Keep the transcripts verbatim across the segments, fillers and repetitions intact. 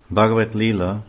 Bhagavad Leela,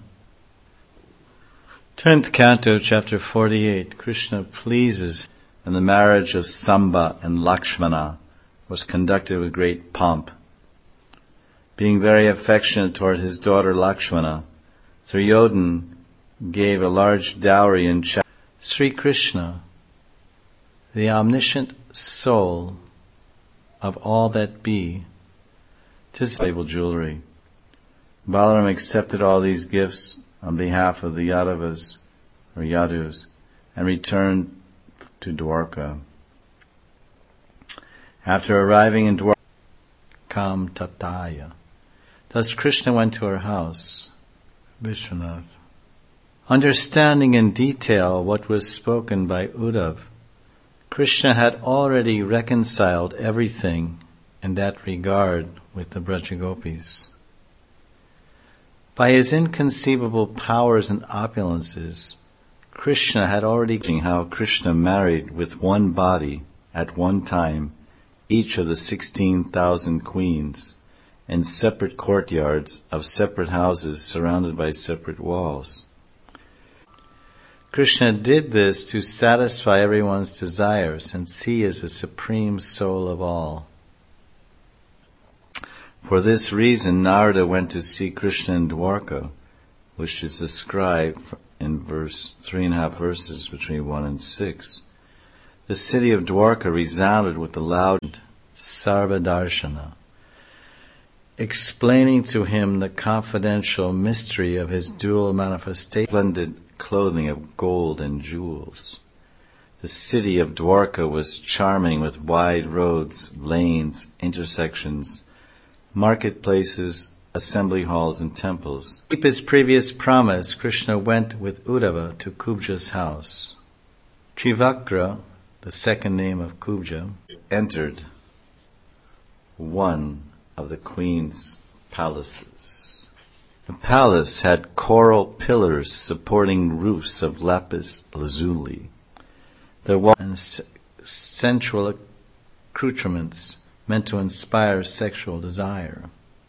tenth canto, chapter forty-eight. Krishna pleases, and the marriage of Samba and Lakshmana was conducted with great pomp. Being very affectionate toward his daughter Lakshmana, Duryodhana gave a large dowry in charity. Sri Krishna, the omniscient soul of all that be, tis valuable jewelry. Balaram accepted all these gifts on behalf of the Yadavas, or Yadus, and returned to Dwarka. After arriving in Dwarka, Kam Tataya. Thus Krishna went to her house, Vishwanath. Understanding in detail what was spoken by Uddhav, Krishna had already reconciled everything in that regard with the Brajagopis. By his inconceivable powers and opulences, Krishna had already seen how Krishna married with one body at one time each of the sixteen thousand queens in separate courtyards of separate houses surrounded by separate walls. Krishna did this to satisfy everyone's desire, since he is the supreme soul of all. For this reason, Narada went to see Krishna in Dwarka, which is described in verse three and a half verses between one and six. The city of Dwarka resounded with the loud Sarvadarshana, explaining to him the confidential mystery of his dual manifestation, splendid clothing of gold and jewels. The city of Dwarka was charming with wide roads, lanes, intersections, marketplaces, assembly halls, and temples. To keep his previous promise, Krishna went with Uddhava to Kubja's house. Trivakra, the second name of Kubja, entered one of the queen's palaces. The palace had coral pillars supporting roofs of lapis lazuli. There were and s- sensual accoutrements meant to inspire sexual desire.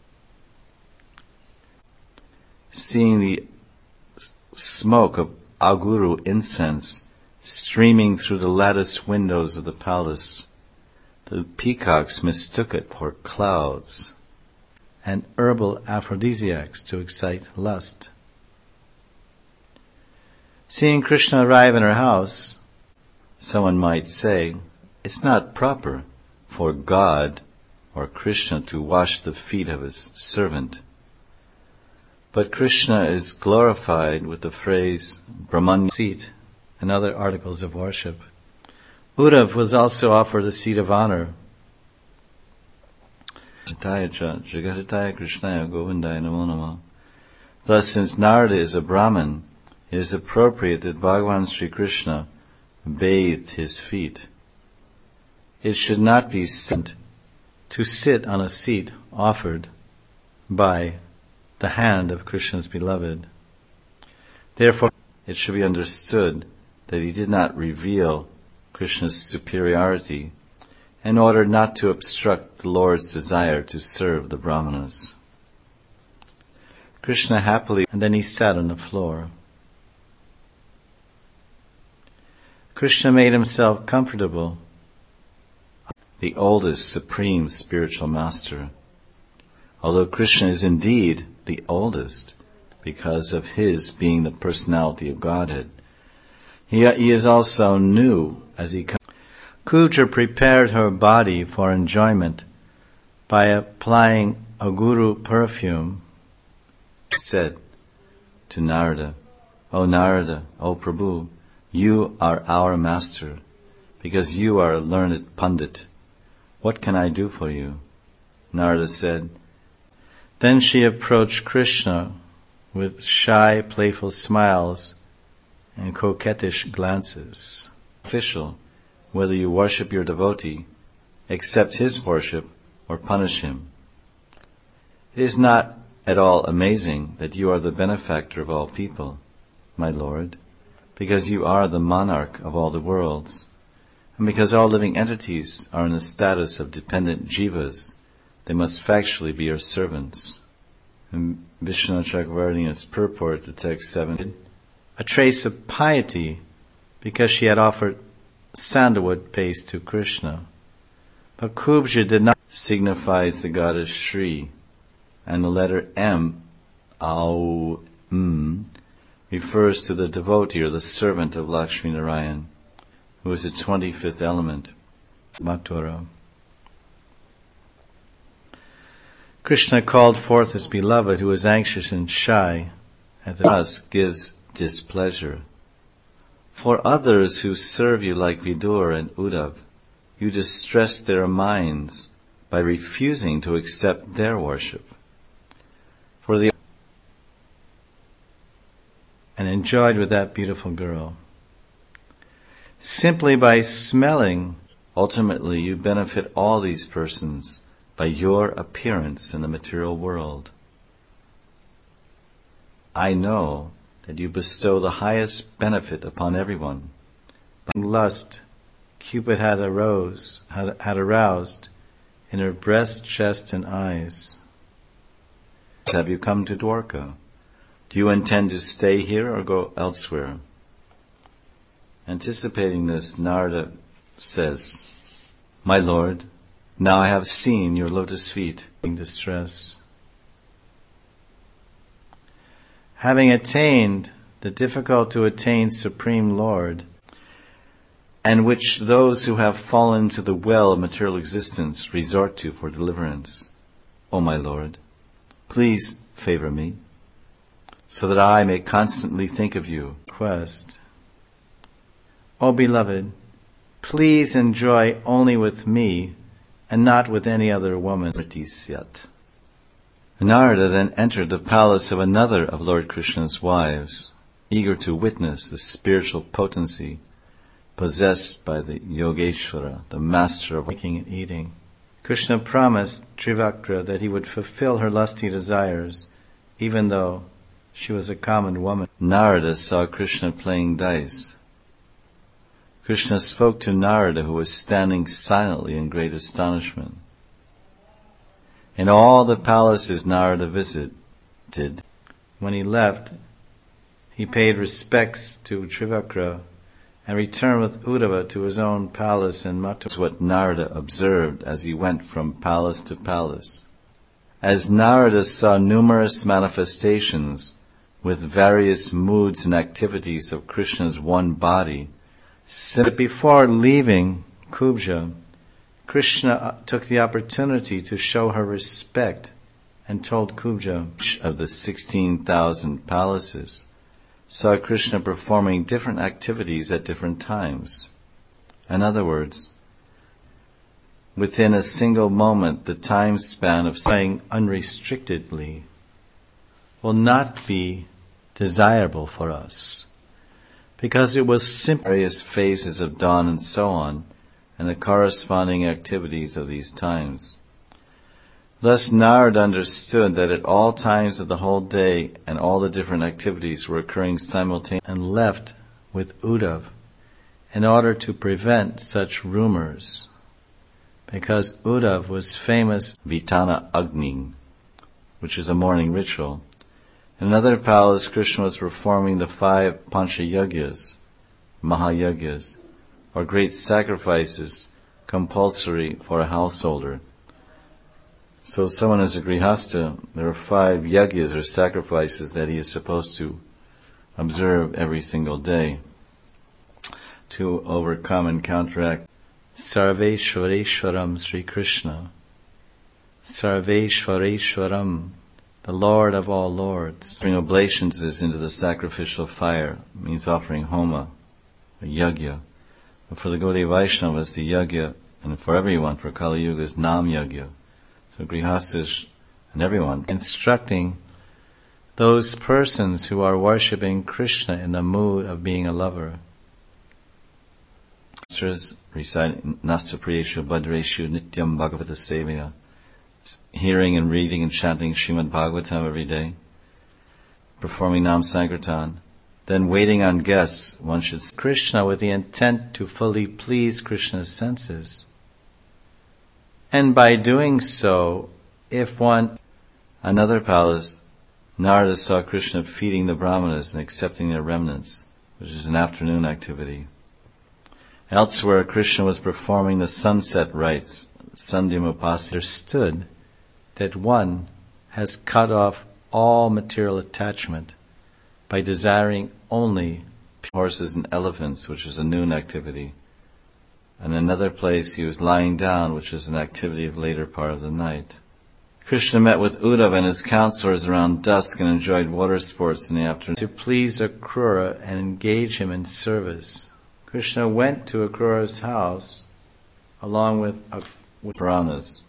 Seeing the s- smoke of aguru incense streaming through the latticed windows of the palace, the peacocks mistook it for clouds and herbal aphrodisiacs to excite lust. Seeing Krishna arrive in her house, someone might say, it's not proper for God or Krishna to wash the feet of his servant. But Krishna is glorified with the phrase Brahmanya seat and other articles of worship. Uddhav was also offered a seat of honor. Thus, since Narada is a Brahmin, it is appropriate that Bhagavan Sri Krishna bathed his feet. It should not be sent to sit on a seat offered by the hand of Krishna's beloved. Therefore, it should be understood that he did not reveal Krishna's superiority in order not to obstruct the Lord's desire to serve the Brahmanas. Krishna happily, and then he sat on the floor. Krishna made himself comfortable, the oldest supreme spiritual master. Although Krishna is indeed the oldest because of his being the personality of Godhead, he, he is also new as he comes. Kubja prepared her body for enjoyment by applying aguru perfume. He said to Narada, O Narada, O Prabhu, you are our master, because you are a learned Pandit. What can I do for you? Narada said. Then she approached Krishna with shy, playful smiles and coquettish glances. Official, whether you worship your devotee, accept his worship, or punish him. It is not at all amazing that you are the benefactor of all people, my Lord, because you are the monarch of all the worlds. And because all living entities are in the status of dependent jivas, they must factually be your servants. And Vishnu Chakravarti in its purport to text seven, a trace of piety because she had offered sandalwood paste to Krishna. But Kubja did not signifies the goddess Shri, and the letter M, Au, M, refers to the devotee or the servant of Lakshmi Narayan, who is the twenty-fifth element, Mathura. Krishna called forth his beloved, who was anxious and shy, and thus gives displeasure. For others who serve you like Vidur and Uddhav, you distress their minds by refusing to accept their worship. For the and enjoyed with that beautiful girl. Simply by smelling, ultimately you benefit all these persons by your appearance in the material world. I know that you bestow the highest benefit upon everyone. Lust, Cupid had arose, had, had aroused in her breast, chest, and eyes. Have you come to Dwarka? Do you intend to stay here or go elsewhere? Anticipating this, Narada says, My Lord, now I have seen your lotus feet in distress. Having attained the difficult to attain Supreme Lord, and which those who have fallen into the well of material existence resort to for deliverance, O my Lord, please favor me, so that I may constantly think of you. Quest. O beloved, please enjoy only with me, and not with any other woman. Narada then entered the palace of another of Lord Krishna's wives, eager to witness the spiritual potency possessed by the Yogeshwara, the master of making and eating. Krishna promised Trivakra that he would fulfill her lusty desires, even though she was a common woman. Narada saw Krishna playing dice. Krishna spoke to Narada, who was standing silently in great astonishment. In all the palaces Narada visited, when he left, he paid respects to Trivakra and returned with Uddhava to his own palace in Mathura. That's what Narada observed as he went from palace to palace. As Narada saw numerous manifestations with various moods and activities of Krishna's one body, before leaving Kubja, Krishna took the opportunity to show her respect and told Kubja, of the sixteen thousand palaces, saw Krishna performing different activities at different times. In other words, within a single moment, the time span of saying unrestrictedly will not be desirable for us, because it was simply various phases of dawn and so on, and the corresponding activities of these times. Thus Narada understood that at all times of the whole day and all the different activities were occurring simultaneously, and left with Uddhav in order to prevent such rumors, because Uddhav was famous Vitana Agni, which is a morning ritual. In another palace, Krishna was performing the five Panchayagyas, Mahayagyas, or great sacrifices compulsory for a householder. So someone is a grihasta, there are five yagyas or sacrifices that he is supposed to observe every single day to overcome and counteract Sarveshwareshwaram Sri Krishna. Sarveshwareshwaram, the Lord of all lords. Offering oblations is into the sacrificial fire, it means offering homa, a yagya. But for the Gaudiya Vaishnavas, the yagya, and for everyone, for Kali Yuga, is Nam Yagya. So Grihastas and everyone instructing those persons who are worshipping Krishna in the mood of being a lover. Masters reciting Nasta Priyeshu Bhadreshu Nityam Bhagavata Sevaya, hearing and reading and chanting Srimad Bhagavatam every day, performing Nam Sankirtan, then waiting on guests. One should see Krishna with the intent to fully please Krishna's senses. And by doing so, if one, Another palace, Narada saw Krishna feeding the brahmanas and accepting their remnants, which is an afternoon activity. Elsewhere, Krishna was performing the sunset rites, Sandhyam Upasana. Understood that one has cut off all material attachment by desiring only horses and elephants, which is a noon activity. And another place he was lying down, which is an activity of later part of the night. Krishna met with Uddhava and his counselors around dusk and enjoyed water sports in the afternoon. To please Akrura and engage him in service, Krishna went to Akrura's house along with, uh, with Puranas.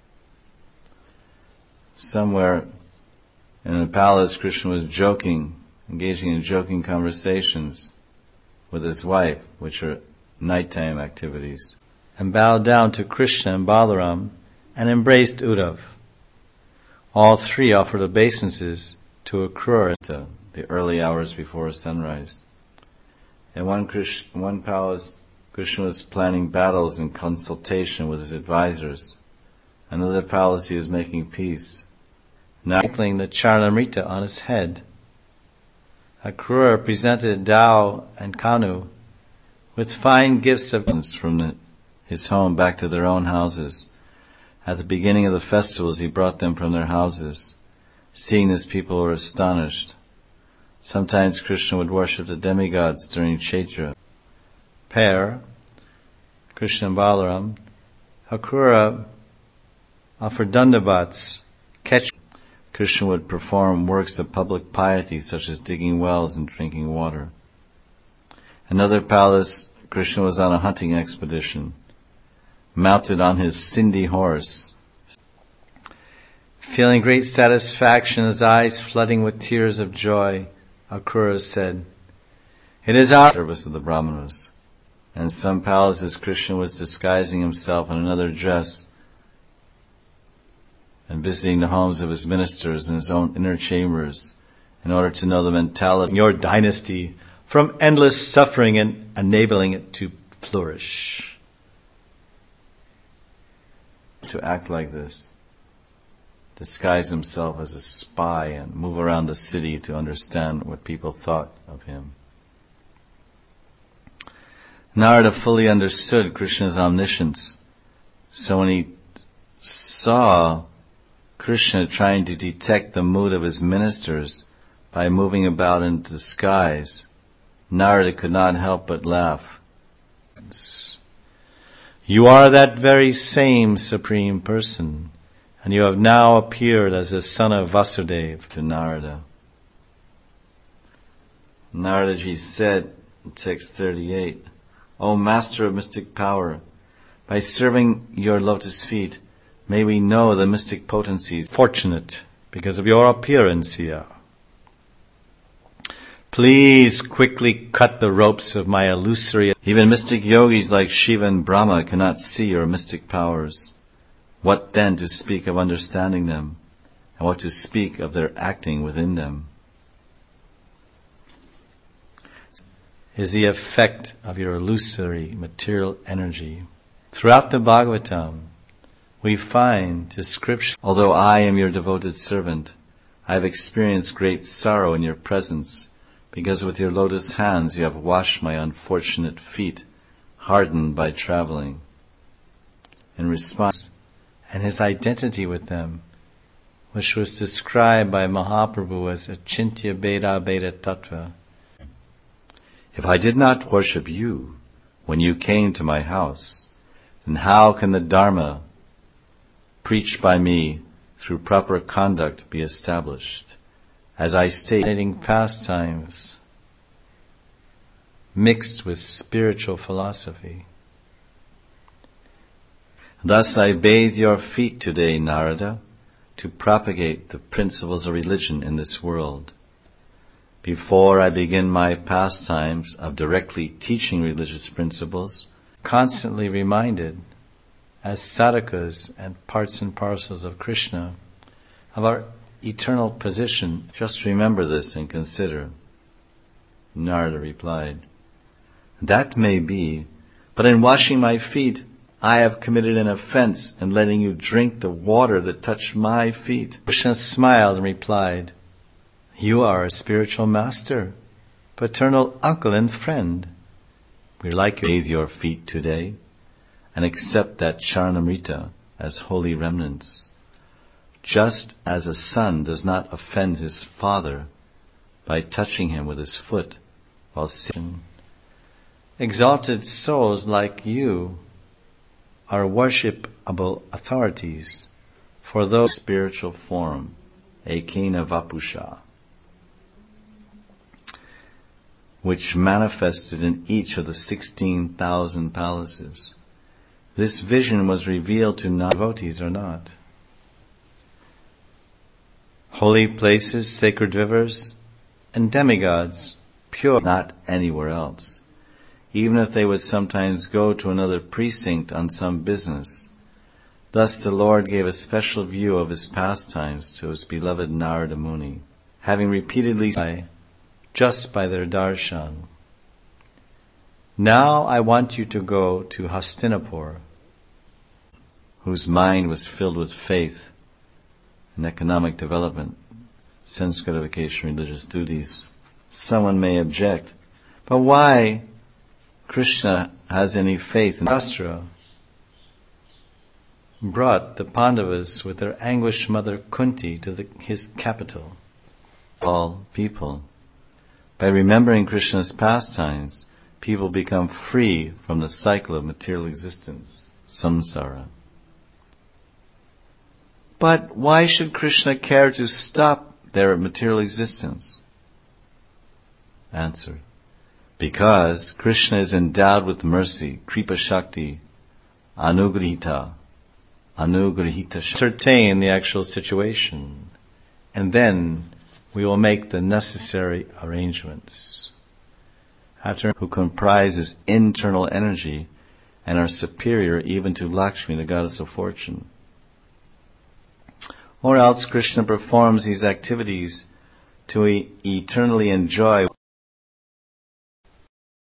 Somewhere in the palace, Krishna was joking, engaging in joking conversations with his wife, which are nighttime activities, and bowed down to Krishna and Balaram and embraced Uddhava. All three offered obeisances to Akrura at the early hours before sunrise. In one, Krishna, one palace, Krishna was planning battles in consultation with his advisors. Another palace, he was making peace. Now, sprinkling the Charnamrita on his head. Akrura presented Dao and Kanu with fine gifts of from the, his home back to their own houses. At the beginning of the festivals, he brought them from their houses. Seeing this, people were astonished. Sometimes Krishna would worship the demigods during Chaitra. Pair, Krishna and Balaram, Akrura offered dandavats, catch. Krishna would perform works of public piety such as digging wells and drinking water. Another palace, Krishna was on a hunting expedition, mounted on his Sindhi horse. Feeling great satisfaction, his eyes flooding with tears of joy, Akrura said, "It is our service of the Brahmanas." In some palaces, Krishna was disguising himself in another dress and visiting the homes of his ministers in his own inner chambers in order to know the mentality of your dynasty from endless suffering and enabling it to flourish. To act like this, disguise himself as a spy and move around the city to understand what people thought of him. Narada fully understood Krishna's omniscience, so when he saw Krishna trying to detect the mood of his ministers by moving about in disguise, Narada could not help but laugh. "You are that very same Supreme Person, and you have now appeared as the son of Vasudeva," to Narada. Naradaji said in text thirty-eight, "O Master of mystic power, by serving your lotus feet, may we know the mystic potencies. Fortunate because of your appearance here. Please quickly cut the ropes of my illusory..." Even mystic yogis like Shiva and Brahma cannot see your mystic powers. What then to speak of understanding them, and what to speak of their acting within them? Is the effect of your illusory material energy. Throughout the Bhagavatam, we find description. Although I am your devoted servant, I have experienced great sorrow in your presence, because with your lotus hands you have washed my unfortunate feet, hardened by traveling. In response, and his identity with them, which was described by Mahaprabhu as Achintya Beda Beda Tattva. If I did not worship you when you came to my house, then how can the Dharma preached by me through proper conduct be established? As I state, pastimes mixed with spiritual philosophy. Thus I bathe your feet today, Narada, to propagate the principles of religion in this world. Before I begin my pastimes of directly teaching religious principles, constantly reminded as sadhakas and parts and parcels of Krishna of our eternal position. Just remember this and consider. Narada replied, "That may be, but in washing my feet, I have committed an offense in letting you drink the water that touched my feet. Krishna smiled and replied, you are a spiritual master, paternal uncle and friend. We like to bathe your feet today and accept that Charanamrita as holy remnants. Just as a son does not offend his father by touching him with his foot while sitting. Exalted souls like you are worshipable authorities for those spiritual form, ekena vapusha, which manifested in each of the sixteen thousand palaces. This vision was revealed to non-devotees or not. Holy places, sacred rivers, and demigods, pure, not anywhere else. Even if they would sometimes go to another precinct on some business. Thus the Lord gave a special view of his pastimes to his beloved Narada Muni, having repeatedly said, just by their darshan. Now I want you to go to Hastinapur, whose mind was filled with faith and economic development, sense gratification, religious duties. Someone may object, but why Krishna has any faith in Shastra? Brought the Pandavas with their anguished mother Kunti to the, his capital. All people. By remembering Krishna's pastimes, people become free from the cycle of material existence, samsara. But why should Krishna care to stop their material existence? Answer. Because Krishna is endowed with mercy, Kripa Shakti, Anugrihita, Anugrihita Shakti. Ascertain the actual situation, and then we will make the necessary arrangements. After who comprises internal energy and are superior even to Lakshmi, the goddess of fortune. Or else Krishna performs these activities to e- eternally enjoy